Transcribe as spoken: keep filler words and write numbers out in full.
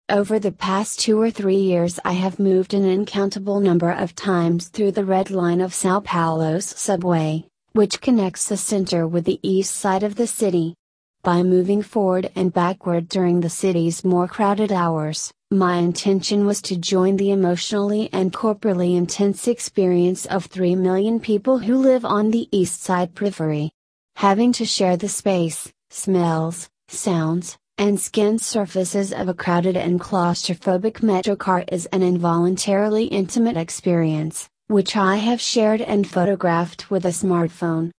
Over the past two or three years I have moved an uncountable number of times through the Red Line of Sao Paulo's subway, which connects the center with the east side of the city. By moving forward and backward during the city's more crowded hours, my intention was to join the emotionally and corporally intense experience of three million people who live on the east side periphery. Having to share the space, smells, sounds, and skin surfaces of a crowded and claustrophobic metro car is an involuntarily intimate experience, which I have shared and photographed with a smartphone.